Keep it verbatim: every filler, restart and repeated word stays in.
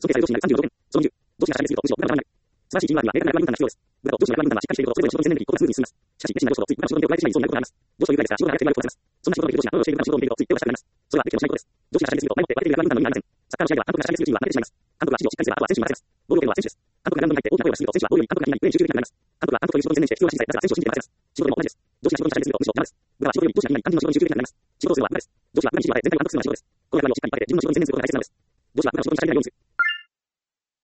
その計算上司になるさんじゅうろくてん。そのにじゅう。上司が社会にすると、むしろ部下のためになる。素晴らしいチームワークには明確な役割分担が必要です。部下と上司の役割分担がしっかりしていること、それぞれの仕事の専念的に効果がスムーズに進みます。しかし、熱心な上司ほどつい部下の仕事に手を加えてしまいそうになることがあります。上司というぐらいですから仕事が早く手が悪くなります。そんな仕事のできる上司がどうしている部下の仕事を見ているとつい手を出したくなります。それはあるべきでもしないことです。上司が社会にすると前もって割れている役割分担の意味がありません。サッカーの試合では監督が社会にするチームは負けてしまいます。監督が指示をしっかりすればあとは選手に任せます。ボールを蹴るのは選手です。監督がグラウンドに入って大きな声を出しすぎると選手はボールより監督がいない上に集中できなくなります。監督は監督という仕事に専念して必要な指示さえ出せば選手を信じて任せます。仕事でも同じです。上司が仕事に社会にするとむしろ邪魔です。部下は仕事より上司がいない肝心の仕事に集中できなくなります。仕事をするのは部下です。上司は部下に指示を与え全体を監督するのが仕事です。この役割をしっかり分けて自分の仕事に専念することが大切なのです。上司は部下の仕事に社会になるようにする。